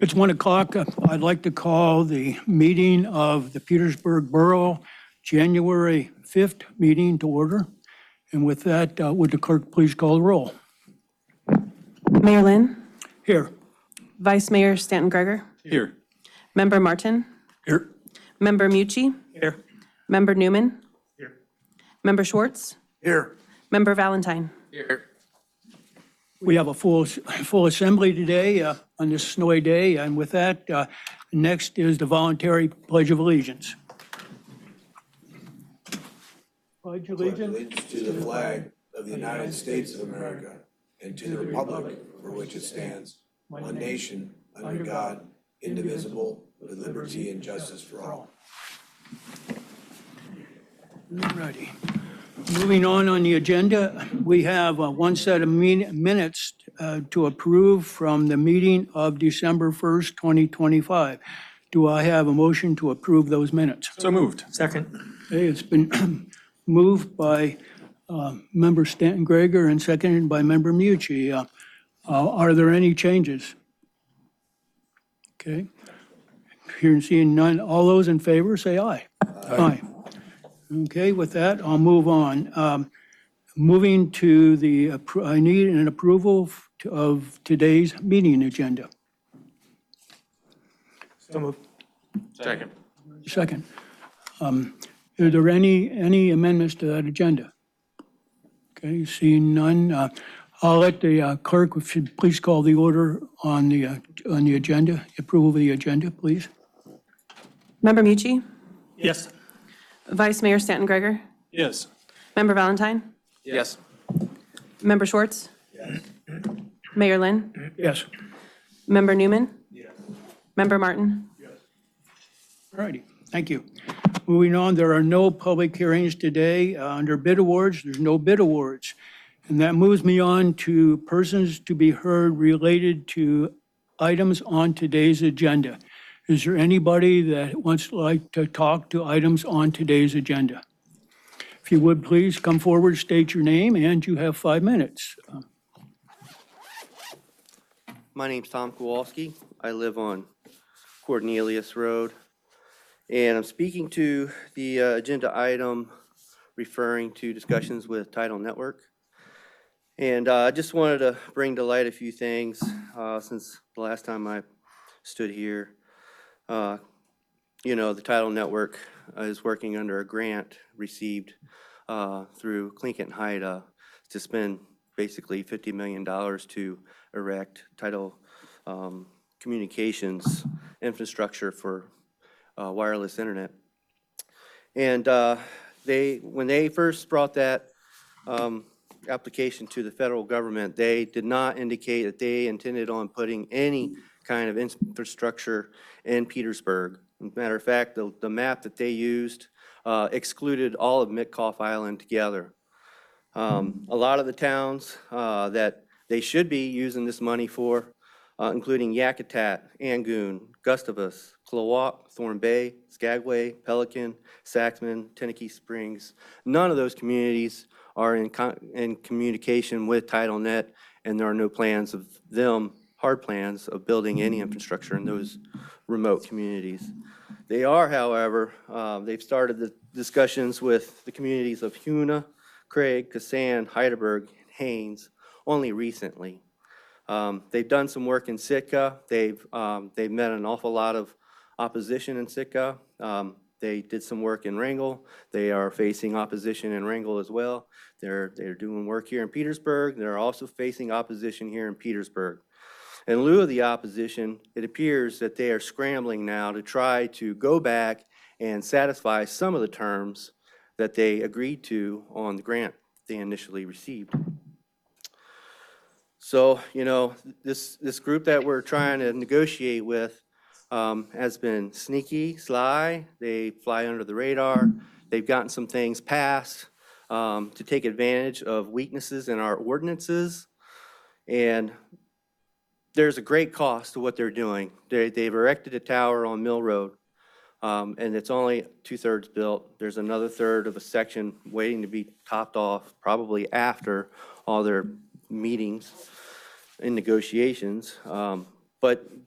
It's 1 o'clock. I'd like to call the meeting of the Petersburg Borough January 5th meeting to order. And with that, would the clerk please call the roll? Mayor Lynn, Here. Vice Mayor Stanton Gregor, Here. Member Martin, Here. Member Mucci, Here. Member Newman, Here. Member Schwartz, Here. Member Valentine. Here. We have a full assembly today on this snowy day. And with that, next is the voluntary Pledge of Allegiance. Pledge allegiance. Allegiance to the flag of the United States of America and to the republic for which it stands, one nation, under God, indivisible, with liberty and justice for all. Alrighty. Moving on the agenda, we have one set of minutes to approve from the meeting of December 1st, 2025. Do I have a motion to approve those minutes? So moved. Second. Okay, it's been moved by Member Stanton Gregor and seconded by Member Mucci. Are there any changes? Okay. Hearing and seeing none, all those in favor, say aye. Aye. Okay, with that, I'll move on. Moving to the, I need an approval of today's meeting agenda. So moved. Second. Second. Are there any amendments to that agenda? Okay, seeing none, I'll let the clerk, if you'd please call the order on the agenda, approval of the agenda, please. Member Mucci, Yes. Vice Mayor Stanton Gregor, Yes. Member Valentine, Yes. Member Schwartz, Mayor Lynn, Yes. Member Newman, Member Martin. All righty, thank you. Moving on, there are no public hearings today. Under bid awards, there's no bid awards. And that moves me on to persons to be heard related to items on today's agenda. Is there anybody that wants to talk to items on today's agenda? If you would, please come forward, state your name, and you have 5 minutes. My name's Tom Kowalski. I live on Cornelius Road. And I'm speaking to the agenda item referring to discussions with Title Network. And I just wanted to bring to light a few things since the last time I stood here. The Title Network is working under a grant received through Clinton Haida to spend basically $50 million to erect Title communications infrastructure for wireless internet. And when they first brought that application to the federal government, they did not indicate that they intended on putting any kind of infrastructure in Petersburg. As a matter of fact, the map that they used excluded all of Mitkoff Island together. A lot of the towns that they should be using this money for, including Yakutat, Angoon, Gustavus, Klawock, Thorn Bay, Skagway, Pelican, Saxman, Tenakee Springs. None of those communities are in communication with TitleNet, and there are no plans of them, hard plans of building any infrastructure in those remote communities. They are, however, they've started the discussions with the communities of Huna, Craig, Kassan, Heidelberg, and Haines only recently. They've done some work in Sitka. They've met an awful lot of opposition in Sitka. They did some work in Wrangell. They are facing opposition in Wrangell as well. They're doing work here in Petersburg. They're also facing opposition here in Petersburg. In lieu of the opposition, it appears that they are scrambling now to try to go back and satisfy some of the terms that they agreed to on the grant they initially received. So, this group that we're trying to negotiate with has been sneaky, sly. They fly under the radar. They've gotten some things passed to take advantage of weaknesses in our ordinances. And there's a great cost to what they're doing. They've erected a tower on Mill Road, and it's only 2/3 built. There's another third of a section waiting to be topped off, probably after all their meetings and negotiations. But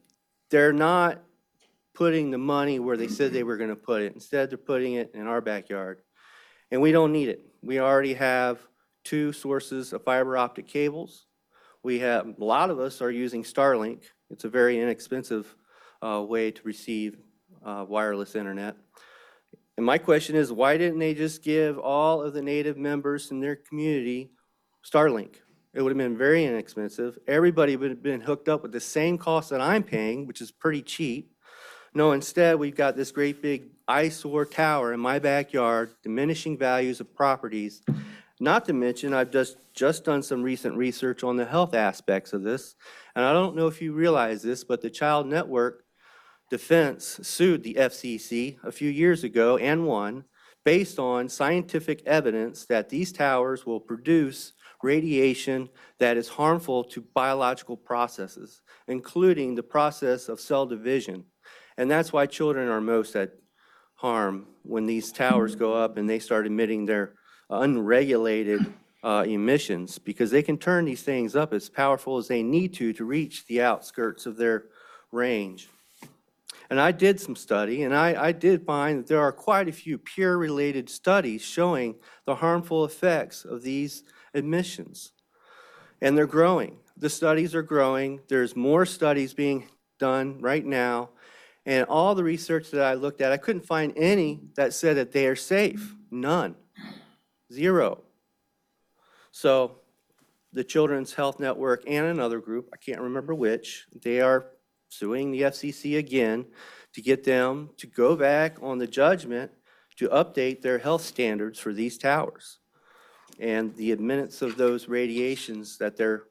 they're not putting the money where they said they were going to put it. Instead, they're putting it in our backyard. And we don't need it. We already have 2 sources of fiber optic cables. A lot of us are using Starlink. It's a very inexpensive way to receive wireless internet. And my question is, why didn't they just give all of the Native members in their community Starlink? It would have been very inexpensive. Everybody would have been hooked up with the same cost that I'm paying, which is pretty cheap. No, instead, we've got this great big eyesore tower in my backyard, diminishing values of properties. Not to mention, I've just done some recent research on the health aspects of this. And I don't know if you realize this, but the Child Network Defense sued the FCC a few years ago and won, based on scientific evidence that these towers will produce radiation that is harmful to biological processes, including the process of cell division. And that's why children are most at harm when these towers go up and they start emitting their unregulated emissions, because they can turn these things up as powerful as they need to reach the outskirts of their range. And I did some study, and I did find that there are quite a few peer-related studies showing the harmful effects of these emissions. And they're growing. The studies are growing. There's more studies being done right now. And all the research that I looked at, I couldn't find any that said that they are safe. None. 0. So the Children's Health Network and another group, I can't remember which, they are suing the FCC again to get them to go back on the judgment to update their health standards for these towers and the admittance of those radiations that they're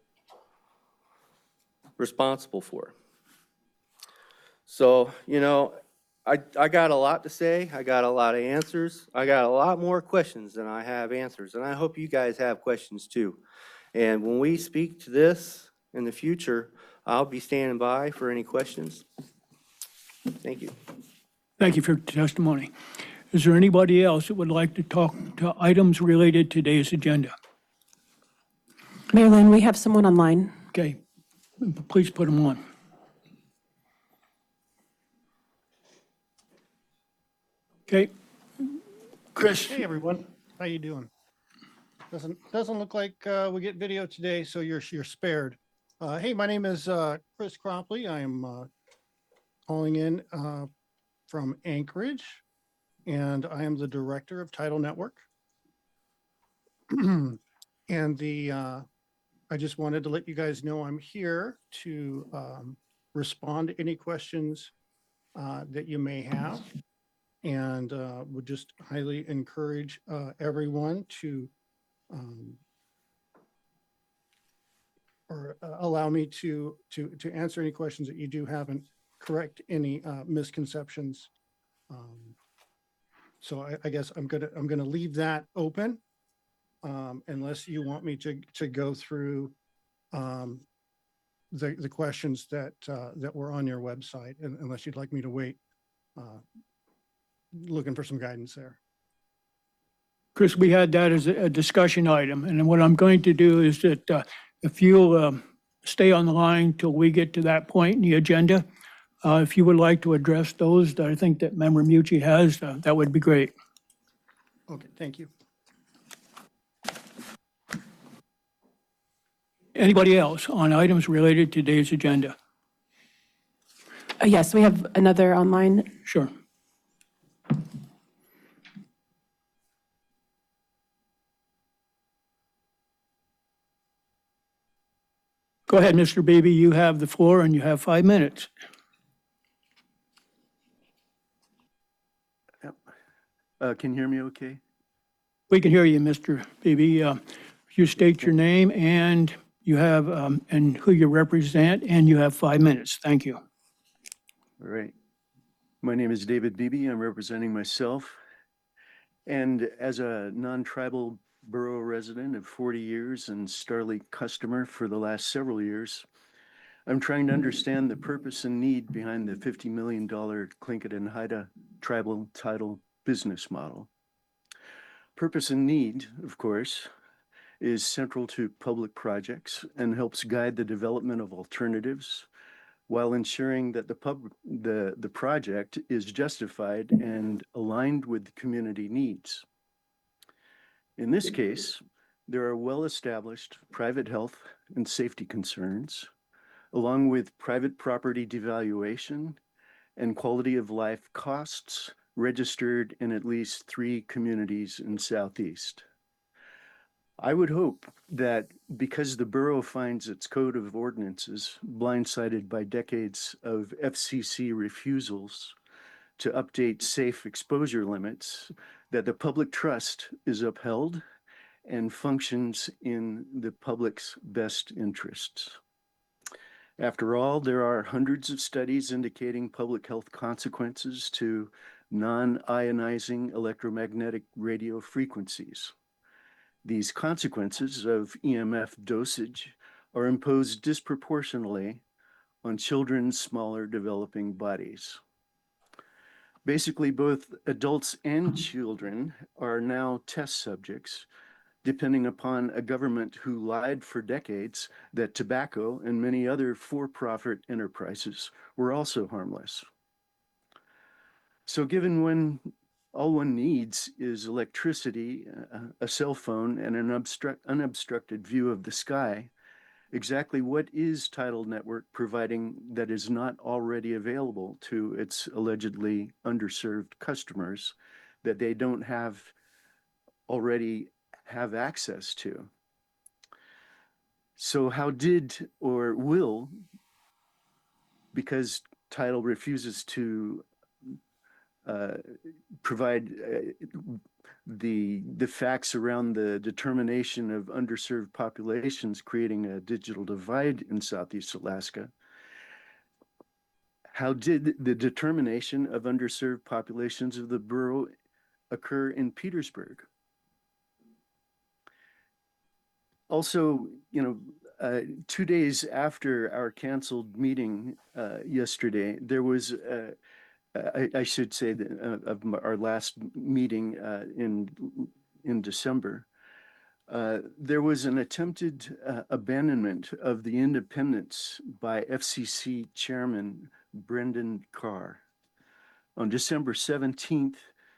responsible for. So, you know, I got a lot to say. I got a lot of answers. I got a lot more questions than I have answers. And I hope you guys have questions too. And when we speak to this in the future, I'll be standing by for any questions. Thank you. Thank you for your testimony. Is there anybody else that would like to talk to items related to today's agenda? Mayor Lynn, we have someone online. Okay, please put them on. Okay, Chris, Hey, everyone. How you doing? Doesn't look like we get video today, so you're spared. Hey, my name is Chris Cropley. I am calling in from Anchorage, and I am the director of Tidal Network. And I just wanted to let you guys know I'm here to respond to any questions that you may have. And would just highly encourage everyone to allow me to answer any questions that you do have and correct any misconceptions. So I guess I'm gonna leave that open unless you want me to go through the questions that were on your website, unless you'd like me to wait. Looking for some guidance there. Chris, we had that as a discussion item, and what I'm going to do is that if you'll stay on the line till we get to that point in the agenda, if you would like to address those that I think that Member Mucci has, that would be great. Okay, thank you. Anybody else on items related to today's agenda? Yes, we have another online. Sure. Go ahead, Mr. Beebe. You have the floor and you have 5 minutes. Can you hear me okay? We can hear you, Mr. Beebe. You state your name and you have, and who you represent, and you have 5 minutes. Thank you. All right. My name is David Beebe. I'm representing myself. And as a non-tribal borough resident of 40 years and Starlink customer for the last several years, I'm trying to understand the purpose and need behind the $50 million Tlingit and Haida tribal tidal business model. Purpose and need, of course, is central to public projects and helps guide the development of alternatives while ensuring that the project is justified and aligned with community needs. In this case, there are well-established private health and safety concerns, along with private property devaluation and quality of life costs registered in at least 3 communities in Southeast. I would hope that because the borough finds its code of ordinances blindsided by decades of FCC refusals to update safe exposure limits, that the public trust is upheld and functions in the public's best interests. After all, there are hundreds of studies indicating public health consequences to non-ionizing electromagnetic radio frequencies. These consequences of EMF dosage are imposed disproportionately on children's smaller developing bodies. Basically, both adults and children are now test subjects, depending upon a government who lied for decades that tobacco and many other for-profit enterprises were also harmless. So given when all one needs is electricity, a cell phone, and an unobstructed view of the sky, exactly what is Tidal Network providing that is not already available to its allegedly underserved customers that they don't already have access to? So how did or will, because Tidal refuses to provide the facts around the determination of underserved populations creating a digital divide in Southeast Alaska, how did the determination of underserved populations of the borough occur in Petersburg? Also, 2 days after our canceled meeting yesterday, there was, I should say, of our last meeting in December, there was an attempted abandonment of the independence by FCC Chairman Brendan Carr. On December 17th,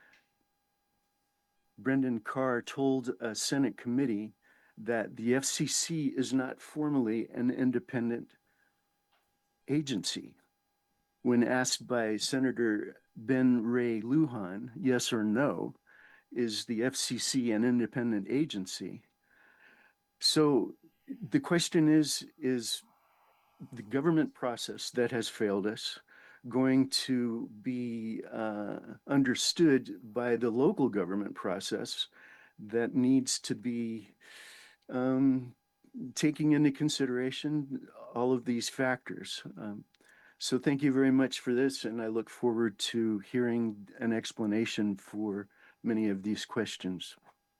Brendan Carr told a Senate committee that the FCC is not formally an independent agency. When asked by Senator Ben Ray Lujan, yes or no, is the FCC an independent agency? So the question is the government process that has failed us going to be understood by the local government process that needs to be taking into consideration all of these factors? So thank you very much for this, and I look forward to hearing an explanation for many of these questions.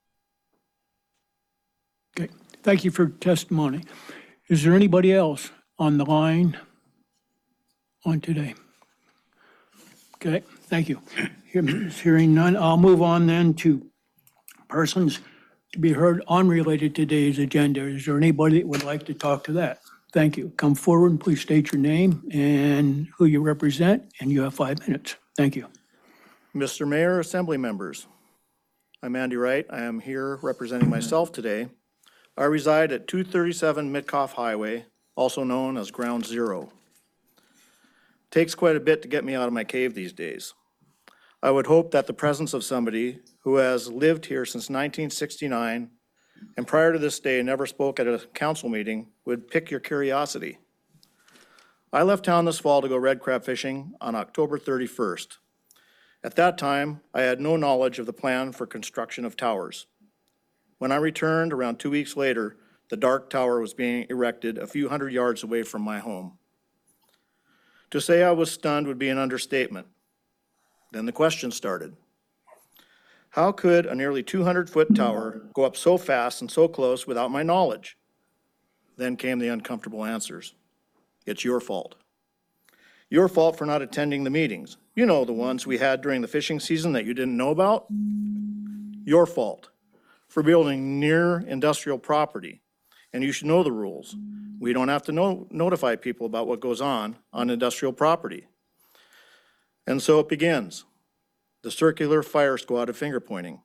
Okay, thank you for your testimony. Is there anybody else on the line on today? Okay, thank you. Hearing none, I'll move on then to persons to be heard unrelated to today's agenda. Is there anybody that would like to talk to that? Thank you. Come forward and please state your name and who you represent, and you have 5 minutes. Thank you. Mr. Mayor, Assembly members, I'm Andy Wright. I am here representing myself today. I reside at 237 Mitkoff Highway, also known as Ground Zero. Takes quite a bit to get me out of my cave these days. I would hope that the presence of somebody who has lived here since 1969 and prior to this day never spoke at a council meeting would pick your curiosity. I left town this fall to go red crab fishing on October 31st. At that time, I had no knowledge of the plan for construction of towers. When I returned around 2 weeks later, the dark tower was being erected a few hundred yards away from my home. To say I was stunned would be an understatement. Then the question started. How could a nearly 200-foot tower go up so fast and so close without my knowledge? Then came the uncomfortable answers. It's your fault. Your fault for not attending the meetings. You know, the ones we had during the fishing season that you didn't know about. Your fault for building near industrial property. and you should know the rules. We don't have to notify people about what goes on industrial property. And so it begins, the circular fire squad of finger pointing.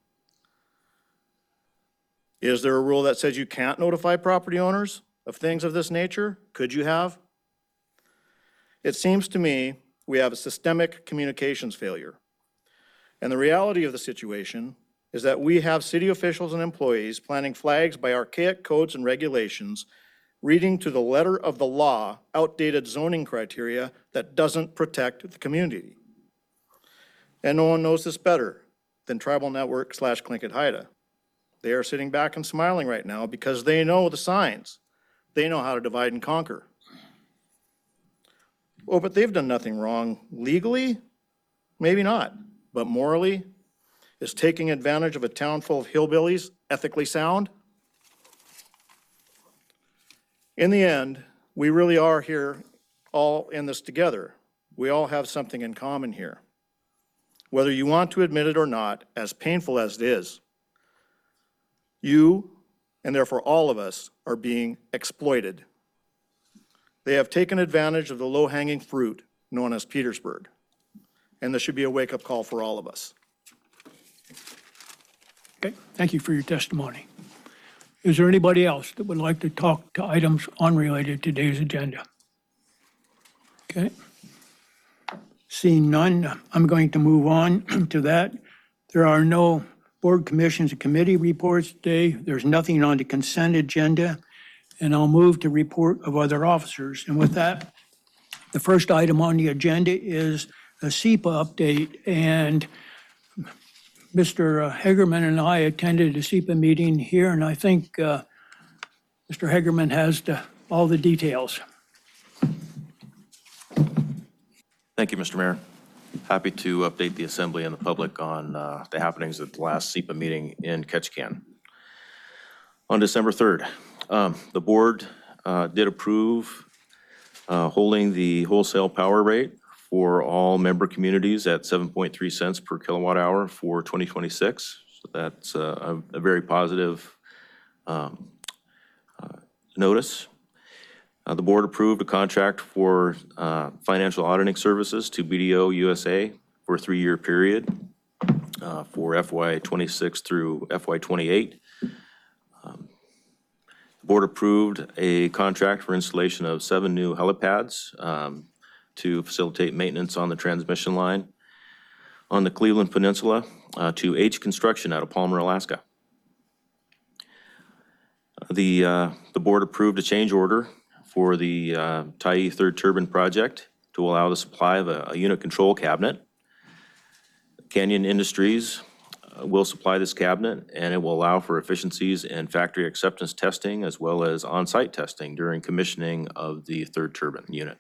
Is there a rule that says you can't notify property owners of things of this nature? Could you have? It seems to me we have a systemic communications failure. And the reality of the situation is that we have city officials and employees planting flags by archaic codes and regulations, reading to the letter of the law outdated zoning criteria that doesn't protect the community. And no one knows this better than Tribal Network / Tlingit Haida. They are sitting back and smiling right now because they know the signs. They know how to divide and conquer. Oh, but they've done nothing wrong legally? Maybe not, but morally? Is taking advantage of a town full of hillbillies ethically sound? In the end, we really are here all in this together. We all have something in common here. Whether you want to admit it or not, as painful as it is, you, and therefore all of us, are being exploited. They have taken advantage of the low-hanging fruit known as Petersburg, and this should be a wake-up call for all of us. Okay, thank you for your testimony. Is there anybody else that would like to talk to items unrelated to today's agenda? Okay. Seeing none, I'm going to move on to that. There are no board commissions and committee reports today. There's nothing on the consent agenda, and I'll move to report of other officers. And with that, the first item on the agenda is a SEPA update, and Mr. Hagerman and I attended a SEPA meeting here, and I think Mr. Hagerman has all the details. Thank you, Mr. Mayor. Happy to update the Assembly and the public on the happenings at the last SEPA meeting in Ketchikan. On December 3rd, the board did approve holding the wholesale power rate for all member communities at 7.3 cents per kilowatt hour for 2026. So that's a very positive notice. The board approved a contract for financial auditing services to BDO USA for a 3-year period for FY26 through FY28. The board approved a contract for installation of 7 new helipads to facilitate maintenance on the transmission line on the Cleveland Peninsula to H Construction out of Palmer, Alaska. The board approved a change order for the Tyee third turbine project to allow the supply of a unit control cabinet. Canyon Industries will supply this cabinet, and it will allow for efficiencies in factory acceptance testing as well as on-site testing during commissioning of the third turbine unit.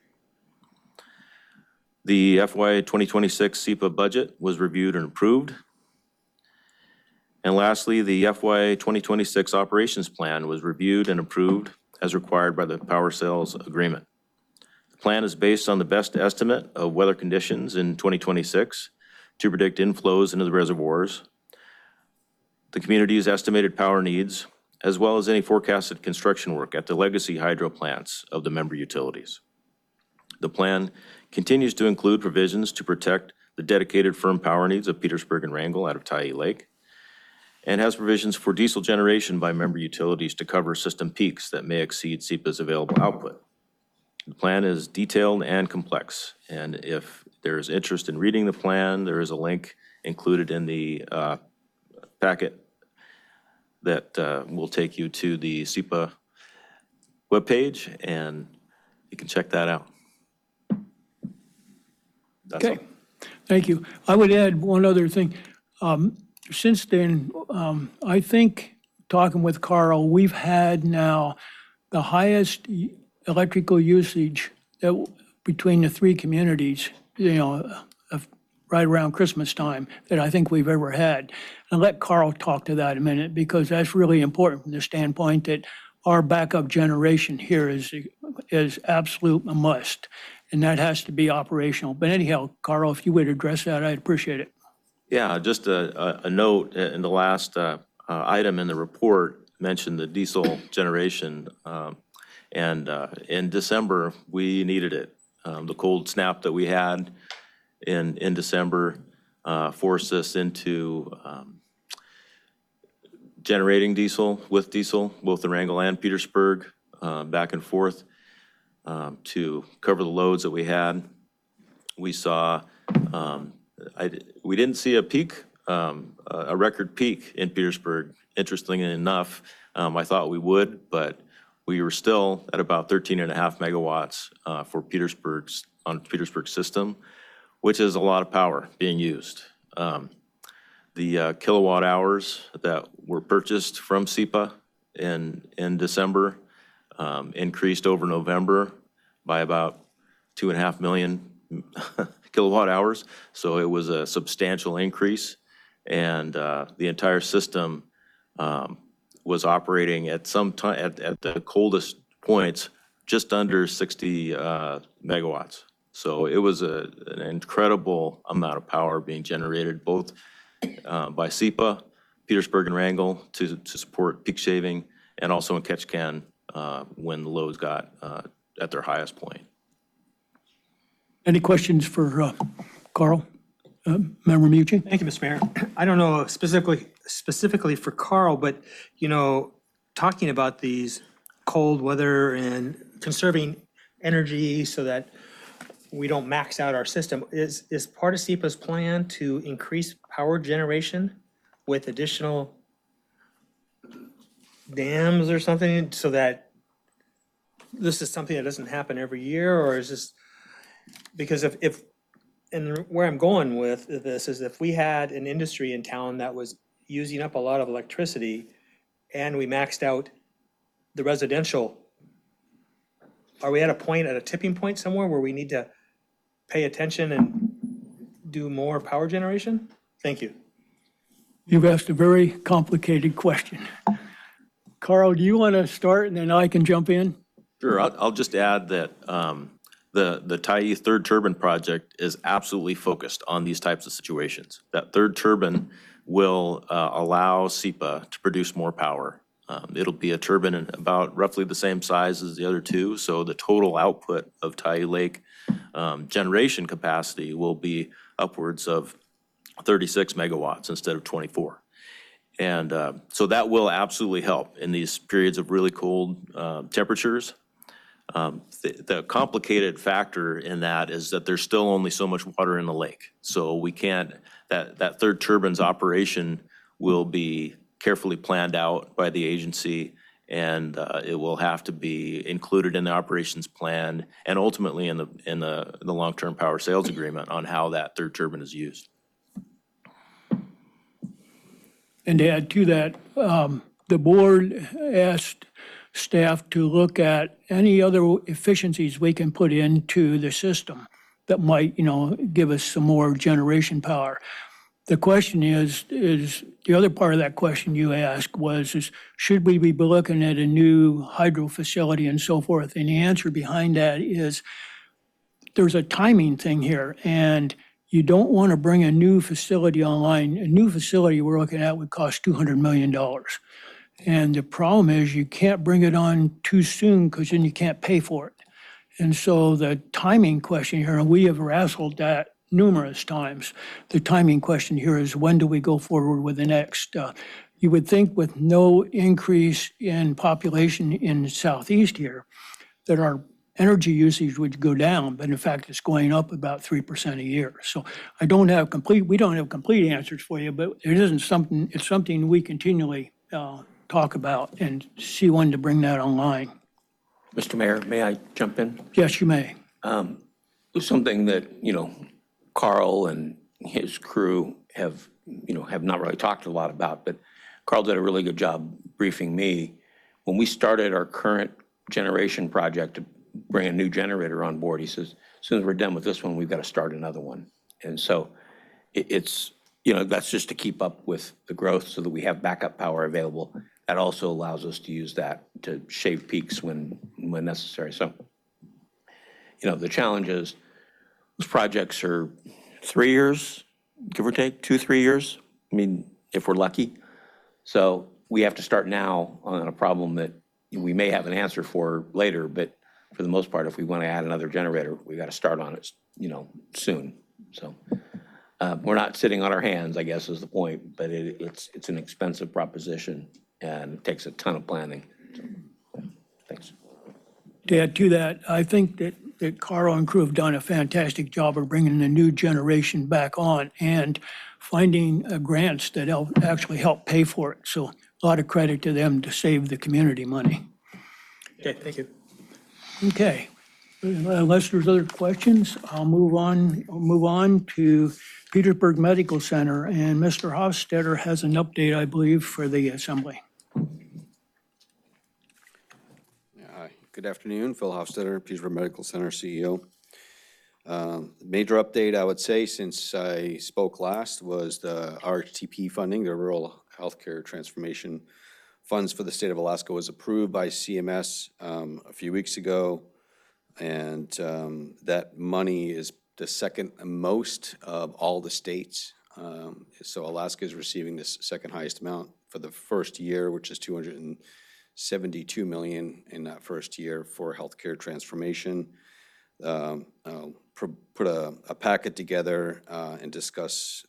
The FY 2026 SEPA budget was reviewed and approved. And lastly, the FY 2026 operations plan was reviewed and approved as required by the power sales agreement. The plan is based on the best estimate of weather conditions in 2026 to predict inflows into the reservoirs, the community's estimated power needs, as well as any forecasted construction work at the legacy hydro plants of the member utilities. The plan continues to include provisions to protect the dedicated firm power needs of Petersburg and Wrangell out of Tyee Lake, and has provisions for diesel generation by member utilities to cover system peaks that may exceed SEPA's available output. The plan is detailed and complex, and if there is interest in reading the plan, there is a link included in the packet that will take you to the SEPA webpage, and you can check that out. That's Okay, all. thank you. I would add one other thing. Since then, I think, talking with Carl, we've had now the highest electrical usage between the 3 communities, right around Christmas time, that I think we've ever had. And let Carl talk to that in a minute, because that's really important from the standpoint that our backup generation here is absolute a must, and that has to be operational. But anyhow, Carl, if you would address that, I'd appreciate it. Yeah, just a note in the last item in the report mentioned the diesel generation. And in December, we needed it. The cold snap that we had in December forced us into generating diesel, with diesel, both in Wrangell and Petersburg, back and forth to cover the loads that we had. We saw, we didn't see a peak, a record peak in Petersburg, interestingly enough. I thought we would, but we were still at about 13.5 megawatts for Petersburg's, on Petersburg system, which is a lot of power being used. The kilowatt hours that were purchased from SEPA in December increased over November by about 2.5 million kilowatt hours. So it was a substantial increase, and the entire system was operating at some time at the coldest points just under 60 megawatts. So it was an incredible amount of power being generated, both by SEPA, Petersburg and Wrangell to support peak shaving, and also in Ketchikan when the loads got at their highest point. Any questions for Carl? Member Mucci? Thank you, Mr. Mayor. I don't know specifically for Carl, but, you know, talking about these cold weather and conserving energy so that we don't max out our system, is part of SEPA's plan to increase power generation with additional dams or something, so that this is something that doesn't happen every year? Or is this, because if and where I'm going with this is, if we had an industry in town that was using up a lot of electricity and we maxed out the residential, are we at a tipping point somewhere where we need to pay attention and do more power generation? Thank you. You've asked a very complicated question. Carl, do you want to start and then I can jump in? Sure, I'll just add that the Taiyi third turbine project is absolutely focused on these types of situations. That third turbine will allow SEPA to produce more power. It'll be a turbine about roughly the same size as the other two, so the total output of Taiyi Lake generation capacity will be upwards of 36 megawatts instead of 24. And so that will absolutely help in these periods of really cold temperatures. The complicated factor in that is that there's still only so much water in the lake. So we can't, that third turbine's operation will be carefully planned out by the agency, and it will have to be included in the operations plan and ultimately in the long-term power sales agreement on how that third turbine is used. And to add to that, the board asked staff to look at any other efficiencies we can put into the system that might, give us some more generation power. The question is the other part of that question you asked was, should we be looking at a new hydro facility and so forth? And the answer behind that is there's a timing thing here, and you don't want to bring a new facility online. A new facility we're looking at would cost $200 million. And the problem is you can't bring it on too soon because then you can't pay for it. And so the timing question here, and we have wrestled that numerous times, the timing question here is, when do we go forward with the next? You would think with no increase in population in the southeast here that our energy usage would go down, but in fact it's going up about 3% a year. So we don't have complete answers for you, but it's something we continually talk about and see when to bring that online. Mr. Mayor, may I jump in? Yes, you may. Something that, Carl and his crew have not really talked a lot about, but Carl did a really good job briefing me. When we started our current generation project to bring a new generator on board, he says, as soon as we're done with this one, we've got to start another one. And so it's, that's just to keep up with the growth so that we have backup power available. That also allows us to use that to shave peaks when necessary. So, the challenge is those projects are 3 years, give or take, 2-3 years. I mean, if we're lucky. So we have to start now on a problem that we may have an answer for later, but for the most part, if we want to add another generator, we got to start on it, soon. So we're not sitting on our hands, I guess is the point, but it's an expensive proposition and it takes a ton of planning. So, thanks. To add to that, I think that Carl and crew have done a fantastic job of bringing the new generation back on and finding grants that actually help pay for it. So a lot of credit to them to save the community money. Okay, thank you. Okay, unless there's other questions, I'll move on to Petersburg Medical Center, and Mr. Hofstetter has an update, I believe, for the assembly. Hi, good afternoon. Phil Hofstetter, Petersburg Medical Center CEO. Major update, I would say, since I spoke last was the RHTP funding, the Rural Healthcare Transformation Funds for the state of Alaska was approved by CMS a few weeks ago. And that money is the second most of all the states. So Alaska is receiving this second highest amount for the first year, which is $272 million in that first year for healthcare transformation. Put a packet together and discuss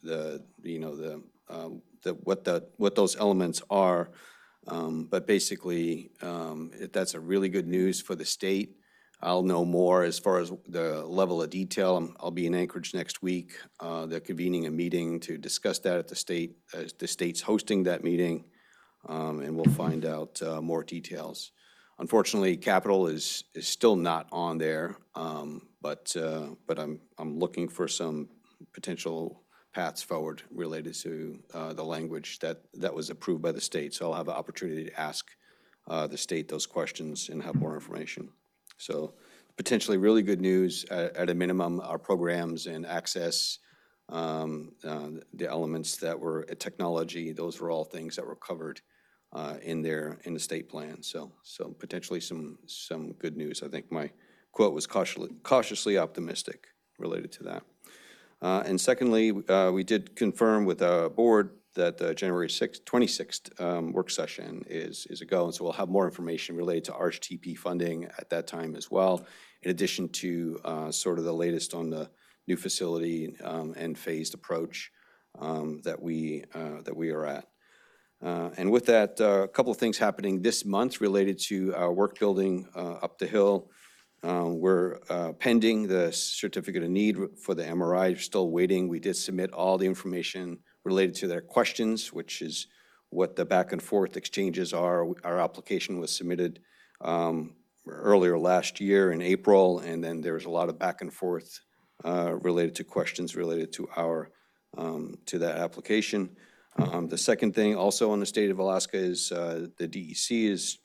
what those elements are. But basically, that's a really good news for the state. I'll know more as far as the level of detail. I'll be in Anchorage next week. They're convening a meeting to discuss that at the state. The state's hosting that meeting, and we'll find out more details. Unfortunately, capital is still not on there, but I'm looking for some potential paths forward related to the language that was approved by the state. So I'll have an opportunity to ask the state those questions and have more information. So potentially really good news. At a minimum, our programs and access, the elements that were technology, those were all things that were covered in the state plan. So potentially some good news. I think my quote was cautiously optimistic related to that. And secondly, we did confirm with our board that the January 26th work session is a go. And so we'll have more information related to RHTP funding at that time as well, in addition to sort of the latest on the new facility and phased approach that we are at. And with that, a couple of things happening this month related to our work building up the hill. We're pending the certificate of need for the MRI, still waiting. We did submit all the information related to their questions, which is what the back and forth exchanges are. Our application was submitted earlier last year in April, and then there was a lot of back and forth related to questions related to to that application. The second thing also in the state of Alaska is the DEC is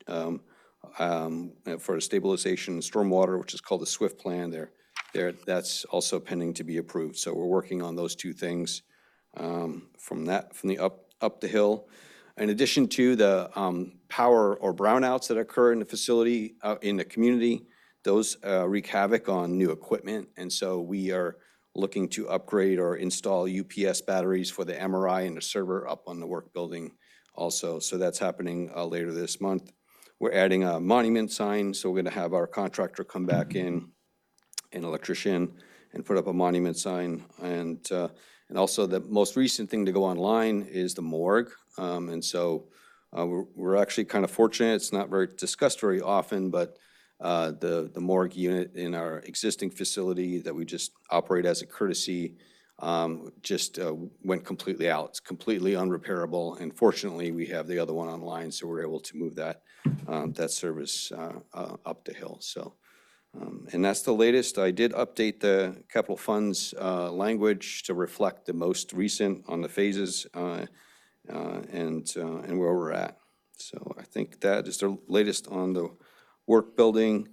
for stabilization and stormwater, which is called the SWIFT plan. That's also pending to be approved. So we're working on those two things from the up the hill. In addition to the power or brownouts that occur in the facility, in the community, those wreak havoc on new equipment. And so we are looking to upgrade or install UPS batteries for the MRI and the server up on the work building also. So that's happening later this month. We're adding a monument sign, so we're going to have our contractor come back in, an electrician, and put up a monument sign. And also the most recent thing to go online is the morgue. And so we're actually kind of fortunate. It's not discussed very often, but the morgue unit in our existing facility that we just operate as a courtesy just went completely out. It's completely unrepairable. And fortunately, we have the other one online, so we're able to move that service up the hill. So, and that's the latest. I did update the capital funds language to reflect the most recent on the phases and where we're at. So I think that is the latest on the work building.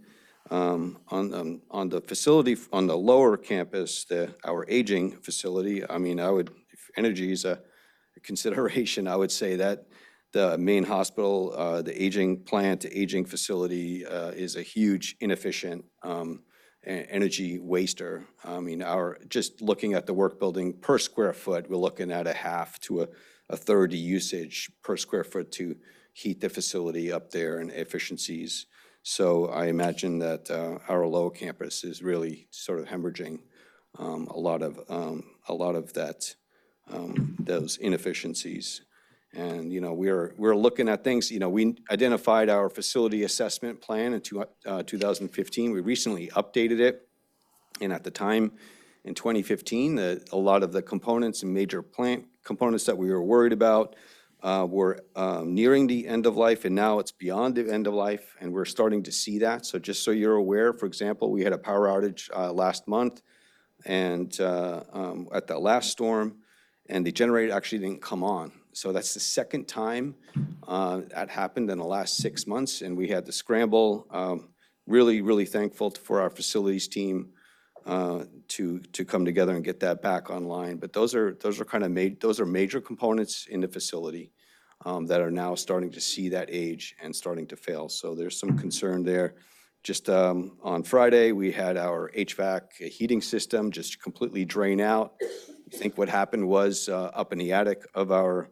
On the facility, on the lower campus, our aging facility, I mean, if energy is a consideration, I would say that the main hospital, the aging plant, the aging facility is a huge inefficient energy waster. I mean, just looking at the work building per square foot, we're looking at a half to a third the usage per square foot to heat the facility up there and efficiencies. So I imagine that our Lowell campus is really sort of hemorrhaging a lot of that, those inefficiencies. And, we're looking at things, we identified our facility assessment plan in 2015. We recently updated it. And at the time, in 2015, a lot of the components and major plant components that we were worried about were nearing the end of life, and now it's beyond the end of life, and we're starting to see that. So just so you're aware, for example, we had a power outage last month and at the last storm, and the generator actually didn't come on. So that's the second time that happened in the last 6 months, and we had to scramble. Really, really thankful for our facilities team to come together and get that back online. But those are major components in the facility that are now starting to see that age and starting to fail. So there's some concern there. Just on Friday, we had our HVAC heating system just completely drain out. I think what happened was up in the attic of our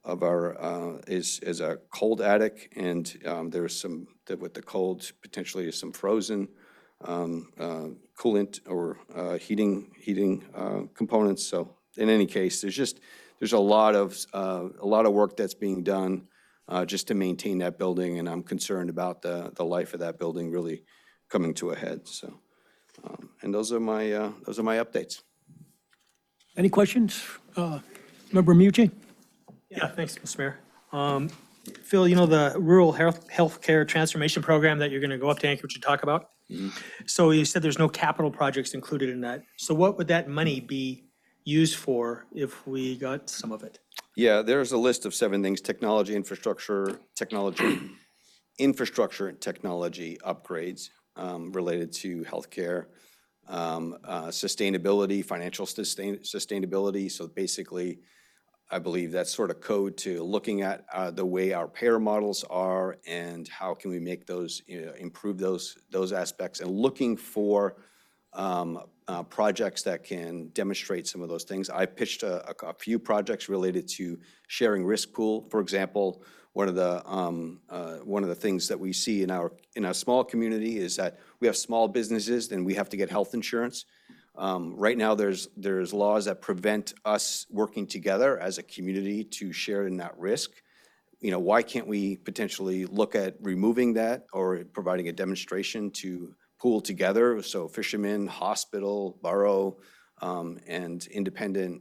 is a cold attic, and there's some with the cold potentially some frozen coolant or heating components. So in any case, there's a lot of work that's being done just to maintain that building, and I'm concerned about the life of that building really coming to a head. So, and those are my updates. Any questions? Member Mucci? Yeah, thanks, Mr. Mayor. Phil, the rural healthcare transformation program that you're going to go up to Anchorage and talk about? So you said there's no capital projects included in that. So what would that money be used for if we got some of it? Yeah, there's a list of 7 things: technology, infrastructure, infrastructure and technology upgrades related to healthcare, sustainability, financial sustainability. So basically, I believe that's sort of code to looking at the way our payer models are and how can we make those, improve those aspects, and looking for projects that can demonstrate some of those things. I pitched a few projects related to sharing risk pool. For example, one of the things that we see in our small community is that we have small businesses and we have to get health insurance. Right now, there's laws that prevent us working together as a community to share in that risk. Why can't we potentially look at removing that or providing a demonstration to pool together? So fishermen, hospital, borough, and independent,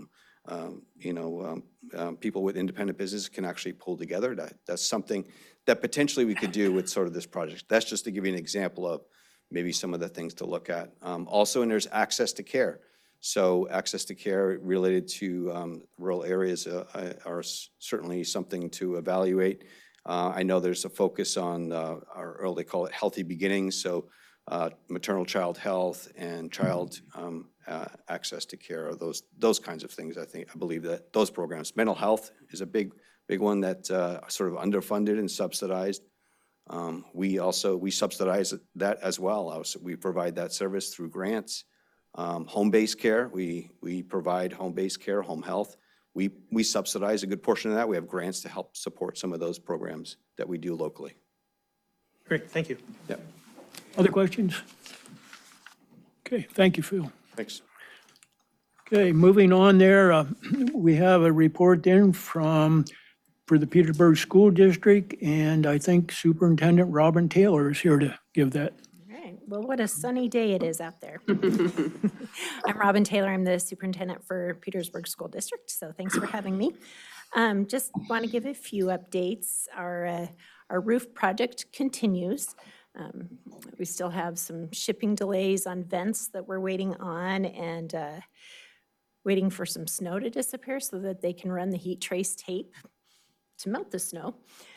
people with independent business can actually pull together. That's something that potentially we could do with sort of this project. That's just to give you an example of maybe some of the things to look at. Also, and there's access to care. So access to care related to rural areas are certainly something to evaluate. I know there's a focus on they call it healthy beginnings. So maternal child health and child access to care are those kinds of things. I believe that those programs. Mental health is a big one that sort of underfunded and subsidized. We subsidize that as well. We provide that service through grants. Home-based care, we provide home-based care, home health. We subsidize a good portion of that. We have grants to help support some of those programs that we do locally. Great, thank you. Yeah. Other questions? Okay, thank you, Phil. Thanks. Okay, moving on there, we have a report then for the Petersburg School District, and I think Superintendent Robin Taylor is here to give that. All right. Well, what a sunny day it is out there. I'm Robin Taylor. I'm the superintendent for Petersburg School District, so thanks for having me. Just want to give a few updates. Our roof project continues. We still have some shipping delays on vents that we're waiting on, and waiting for some snow to disappear so that they can run the heat trace tape to melt the snow.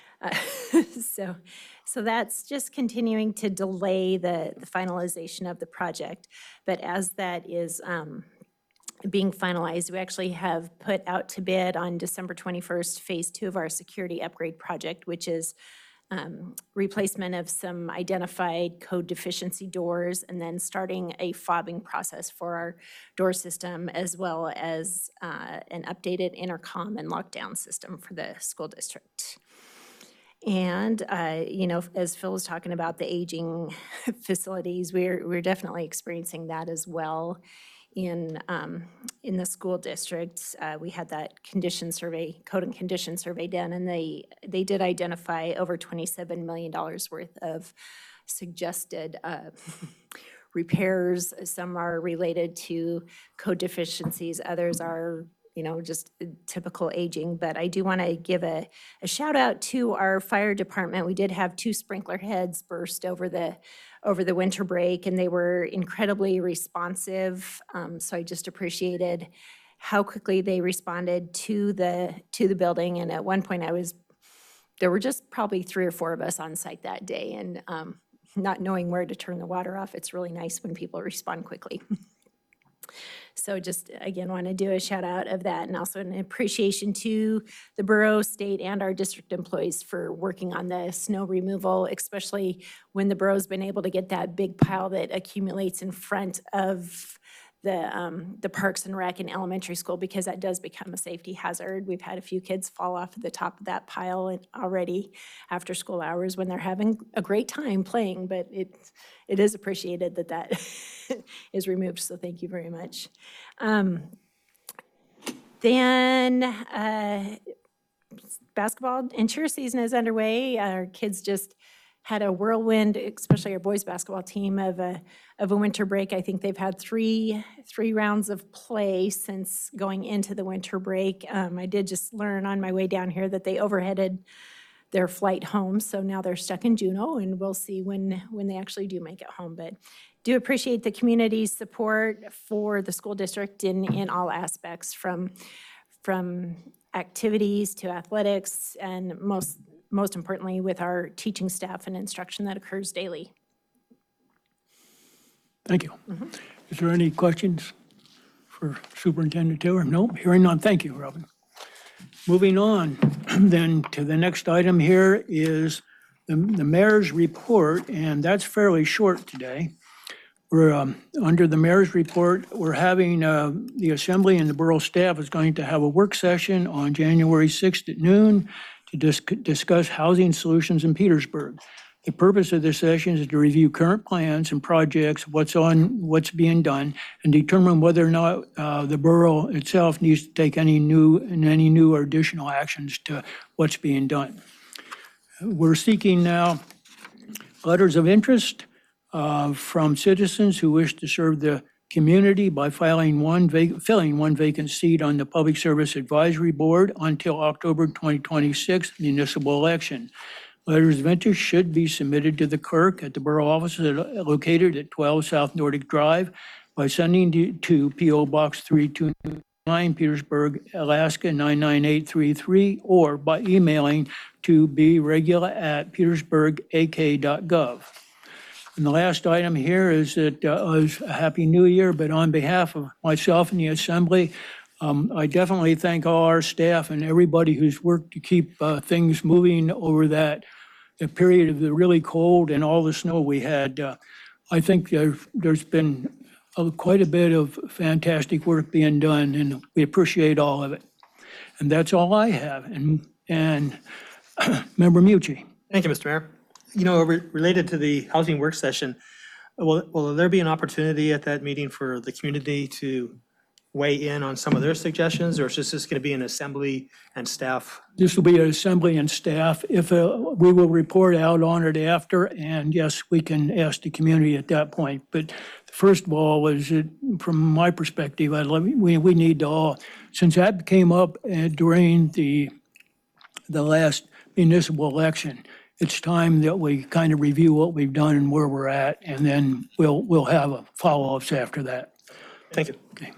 So that's just continuing to delay the finalization of the project. But as that is being finalized, we actually have put out to bid on December 21st, phase 2 of our security upgrade project, which is replacement of some identified code deficiency doors, and then starting a fobbing process for our door system, as well as an updated intercom and lockdown system for the school district. And, as Phil was talking about the aging facilities, we're definitely experiencing that as well in the school district. We had that condition survey, code and condition survey done, and they did identify over $27 million worth of suggested repairs. Some are related to code deficiencies, others are just typical aging. But I do want to give a shout out to our fire department. We did have 2 sprinkler heads burst over the winter break, and they were incredibly responsive. So I just appreciated how quickly they responded to the building. And at one point there were just probably 3 or 4 of us on site that day, and not knowing where to turn the water off, it's really nice when people respond quickly. So just, again, want to do a shout out of that, and also an appreciation to the borough, state, and our district employees for working on the snow removal, especially when the borough's been able to get that big pile that accumulates in front of the Parks and Rec in elementary school, because that does become a safety hazard. We've had a few kids fall off the top of that pile already after school hours when they're having a great time playing, but it is appreciated that is removed, so thank you very much. Then basketball and cheer season is underway. Our kids just had a whirlwind, especially our boys basketball team, of a winter break. I think they've had three rounds of play since going into the winter break. I did just learn on my way down here that they overheaded their flight home, so now they're stuck in Juneau, and we'll see when they actually do make it home. But do appreciate the community's support for the school district in all aspects, from activities to athletics, and most importantly, with our teaching staff and instruction that occurs daily. Thank you. Is there any questions for Superintendent Taylor? No, hearing none. Thank you, Robin. Moving on then to the next item here is the mayor's report, and that's fairly short today. We're under the mayor's report, we're having the assembly and the borough staff is going to have a work session on January 6th at noon to discuss housing solutions in Petersburg. The purpose of this session is to review current plans and projects, what's being done, and determine whether or not the borough itself needs to take any new or additional actions to what's being done. We're seeking now letters of interest from citizens who wish to serve the community by filling one vacant seat on the Public Service Advisory Board until October 2026 municipal election. Letters of interest should be submitted to the clerk at the borough office located at 12 South Nordic Drive by sending to P.O. Box 329, Petersburg, Alaska 99833, or by emailing to bregula@petersburgak.gov. And the last item here is that is a Happy New Year, but on behalf of myself and the Assembly, I definitely thank all our staff and everybody who's worked to keep things moving over the period of the really cold and all the snow we had. I think there's been quite a bit of fantastic work being done, and we appreciate all of it. And that's all I have. And Member Mucci. Thank you, Mr. Mayor. Related to the housing work session, will there be an opportunity at that meeting for the community to weigh in on some of their suggestions, or is this just going to be an assembly and staff? This will be an assembly and staff. If we will report out on it after, and yes, we can ask the community at that point. But first of all, from my perspective, we need to all, since that came up during the last municipal election, it's time that we kind of review what we've done and where we're at, and then we'll have a follow-ups after that. Thank you. Okay.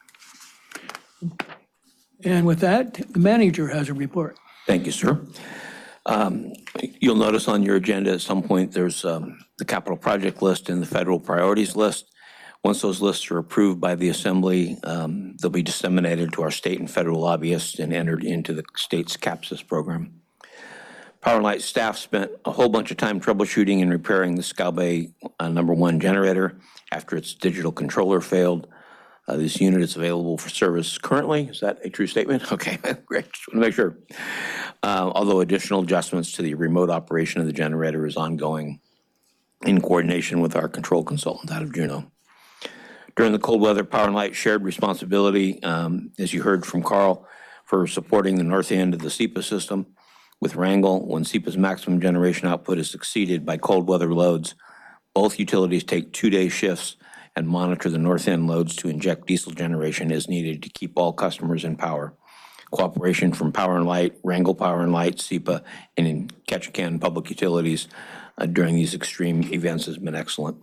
And with that, the manager has a report. Thank you, sir. You'll notice on your agenda at some point, there's the capital project list and the federal priorities list. Once those lists are approved by the Assembly, they'll be disseminated to our state and federal lobbyists and entered into the state's CAPSIS program. Power and Light staff spent a whole bunch of time troubleshooting and repairing the Scow Bay number 1 generator after its digital controller failed. This unit is available for service currently. Is that a true statement? Okay, great. Just want to make sure. Although additional adjustments to the remote operation of the generator is ongoing in coordination with our control consultant out of Juneau. During the cold weather, Power and Light shared responsibility, as you heard from Carl, for supporting the north end of the SEPA system with Wrangell. When SEPA's maximum generation output is exceeded by cold weather loads, both utilities take 2-day shifts and monitor the north end loads to inject diesel generation as needed to keep all customers in power. Cooperation from Power and Light, Wrangell Power and Light, SEPA, and in Ketchikan Public Utilities during these extreme events has been excellent.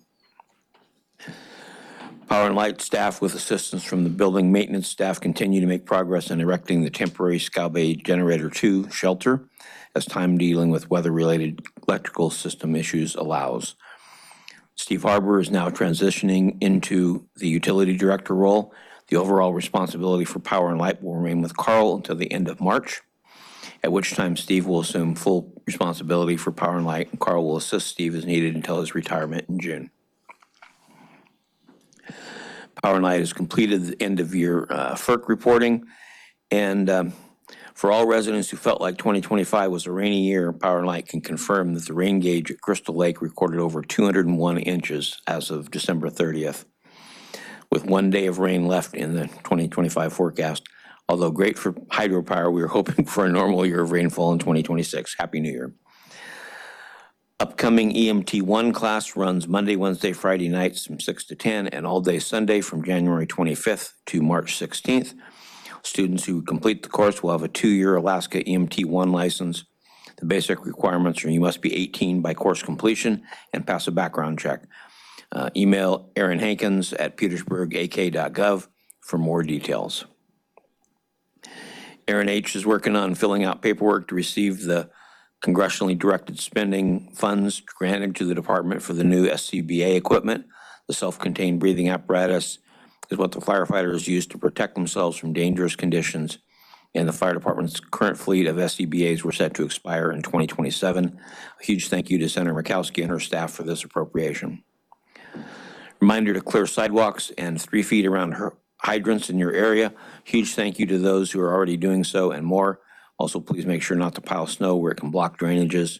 Power and Light staff, with assistance from the building maintenance staff, continue to make progress in erecting the temporary Scow Bay Generator 2 shelter as time dealing with weather-related electrical system issues allows. Steve Harbour is now transitioning into the utility director role. The overall responsibility for Power and Light will remain with Carl until the end of March, at which time Steve will assume full responsibility for Power and Light, and Carl will assist Steve as needed until his retirement in June. Power and Light has completed the end-of-year FERC reporting, and for all residents who felt like 2025 was a rainy year, Power and Light can confirm that the rain gauge at Crystal Lake recorded over 201 inches as of December 30th, with 1 day of rain left in the 2025 forecast. Although great for hydropower, we are hoping for a normal year of rainfall in 2026. Happy New Year. Upcoming EMT1 class runs Monday, Wednesday, Friday nights from 6 to 10 and all day Sunday from January 25th to March 16th. Students who complete the course will have a 2-year Alaska EMT1 license. The basic requirements are you must be 18 by course completion and pass a background check. Email Aaron Hankins at petersburgak.gov for more details. Aaron H. is working on filling out paperwork to receive the congressionally directed spending funds granted to the department for the new SCBA equipment. The self-contained breathing apparatus is what the firefighters use to protect themselves from dangerous conditions, and the fire department's current fleet of SCBAs were set to expire in 2027. A huge thank you to Senator Murkowski and her staff for this appropriation. Reminder to clear sidewalks and 3 feet around hydrants in your area. Huge thank you to those who are already doing so and more. Also, please make sure not to pile snow where it can block drainages.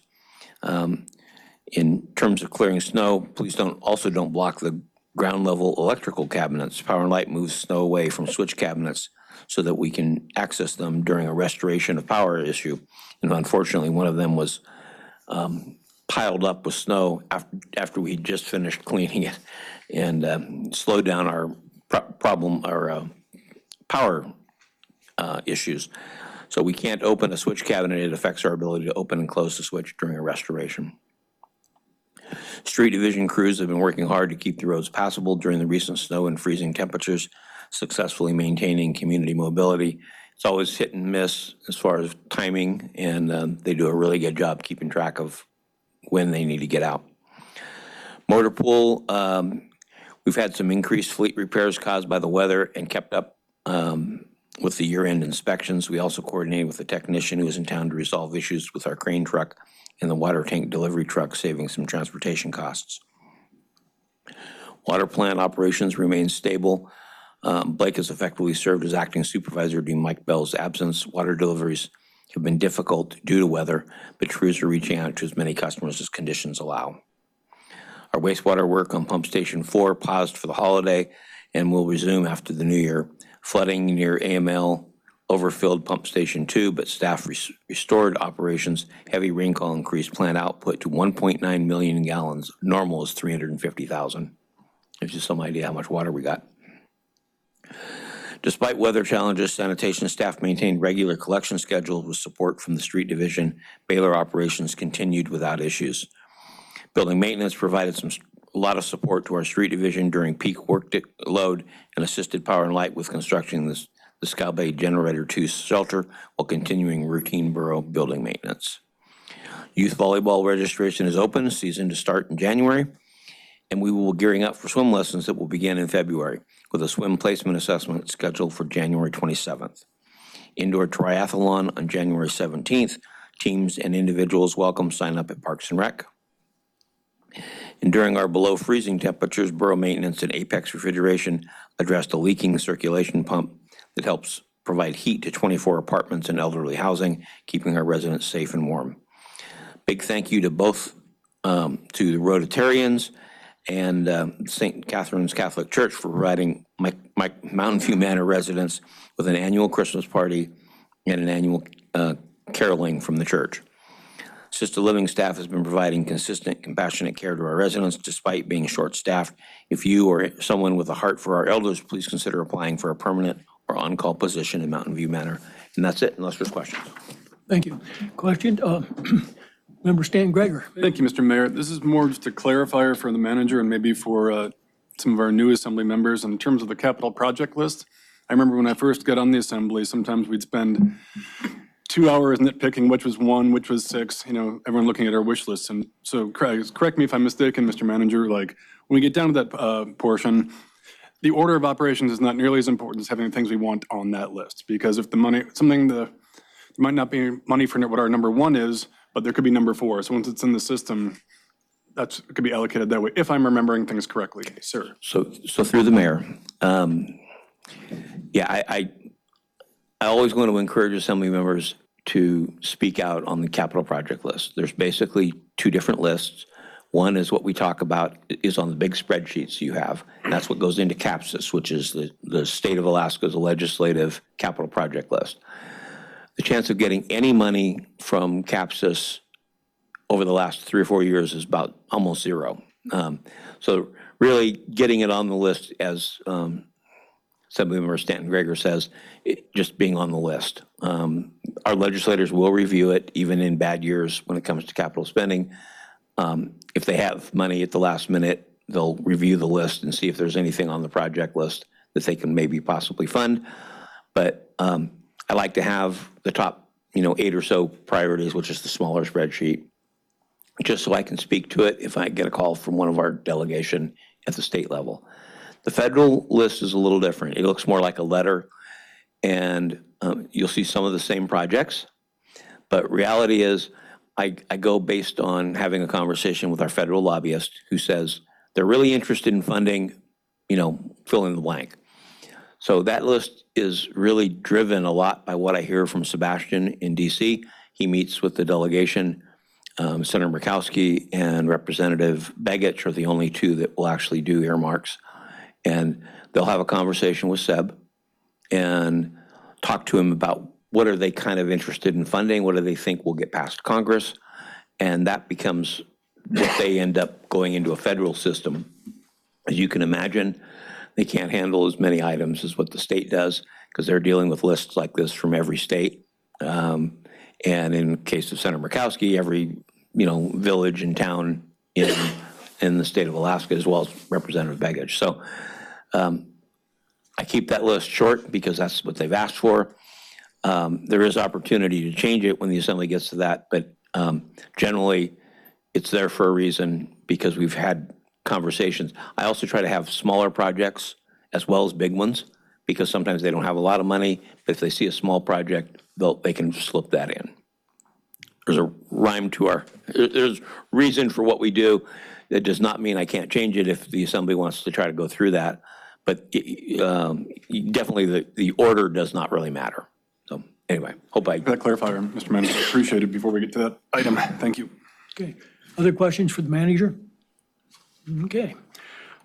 In terms of clearing snow, please don't block the ground level electrical cabinets. Power and Light moves snow away from switch cabinets so that we can access them during a restoration of power issue. And unfortunately, one of them was piled up with snow after we just finished cleaning it and slowed down our power issues. So we can't open a switch cabinet. It affects our ability to open and close the switch during a restoration. Street division crews have been working hard to keep the roads passable during the recent snow and freezing temperatures, successfully maintaining community mobility. It's always hit and miss as far as timing, and they do a really good job keeping track of when they need to get out. Motor pool, we've had some increased fleet repairs caused by the weather and kept up with the year-end inspections. We also coordinated with the technician who was in town to resolve issues with our crane truck and the water tank delivery truck, saving some transportation costs. Water plant operations remain stable. Blake has effectively served as acting supervisor during Mike Bell's absence. Water deliveries have been difficult due to weather, but crews are reaching out to as many customers as conditions allow. Our wastewater work on Pump Station 4 paused for the holiday and will resume after the new year. Flooding near AML overfilled Pump Station 2, but staff restored operations. Heavy rainfall increased plant output to 1.9 million gallons. Normal is 350,000. Gives you some idea how much water we got. Despite weather challenges, sanitation staff maintained regular collection schedules with support from the street division. Baylor operations continued without issues. Building maintenance provided a lot of support to our street division during peak workload and assisted Power and Light with constructing the Scow Bay Generator 2 shelter while continuing routine borough building maintenance. Youth volleyball registration is open, season to start in January, and we will be gearing up for swim lessons that will begin in February with a swim placement assessment scheduled for January 27th. Indoor triathlon on January 17th, teams and individuals welcome sign up at Parks and Rec. And during our below freezing temperatures, Borough Maintenance and Apex Refrigeration addressed a leaking circulation pump that helps provide heat to 24 apartments and elderly housing, keeping our residents safe and warm. Big thank you to both, to the Rotarians and St. Catherine's Catholic Church for providing my Mountain View Manor residents with an annual Christmas party and an annual caroling from the church. Assisted living staff has been providing consistent, compassionate care to our residents despite being short-staffed. If you or someone with a heart for our elders, please consider applying for a permanent or on-call position in Mountain View Manor. And that's it, unless there's questions. Thank you. Question, Member Stan Gregor. Thank you, Mr. Mayor. This is more just a clarifier for the manager and maybe for some of our new assembly members in terms of the capital project list. I remember when I first got on the assembly, sometimes we'd spend 2 hours nitpicking which was 1, which was 6, everyone looking at our wish lists. And so correct me if I'm mistaken, Mr. Manager, like when we get down to that portion, the order of operations is not nearly as important as having the things we want on that list. Because if the money, there might not be money for what our number 1 is, but there could be number 4. So once it's in the system, it could be allocated that way, if I'm remembering things correctly, sir. So through the mayor, I always want to encourage assembly members to speak out on the capital project list. There's basically 2 different lists. One is what we talk about is on the big spreadsheets you have, and that's what goes into CAPSIS, which is the state of Alaska's legislative capital project list. The chance of getting any money from CAPSIS over the last 3 or 4 years is about almost 0. So really getting it on the list, as Assemblymember Stanton Gregor says, just being on the list. Our legislators will review it, even in bad years when it comes to capital spending. If they have money at the last minute, they'll review the list and see if there's anything on the project list that they can maybe possibly fund. But I like to have the top, 8 or so priorities, which is the smaller spreadsheet, just so I can speak to it if I get a call from one of our delegation at the state level. The federal list is a little different. It looks more like a letter, and you'll see some of the same projects. But reality is, I go based on having a conversation with our federal lobbyist who says they're really interested in funding, fill in the blank. So that list is really driven a lot by what I hear from Sebastian in DC. He meets with the delegation. Senator Murkowski and Representative Begich are the only 2 that will actually do earmarks. And they'll have a conversation with Seb and talk to him about what are they kind of interested in funding, what do they think will get past Congress, and that becomes what they end up going into a federal system. As you can imagine, they can't handle as many items as what the state does because they're dealing with lists like this from every state. And in the case of Senator Murkowski, every village and town in the state of Alaska, as well as Representative Begich. So I keep that list short because that's what they've asked for. There is opportunity to change it when the assembly gets to that, but generally it's there for a reason because we've had conversations. I also try to have smaller projects as well as big ones because sometimes they don't have a lot of money, but if they see a small project, they can slip that in. There's a rhyme to there's reason for what we do. That does not mean I can't change it if the assembly wants to try to go through that. But definitely the order does not really matter. So anyway, hope I... That clarifier, Mr. Manager, appreciate it before we get to that item. Thank you. Okay. Other questions for the manager? Okay.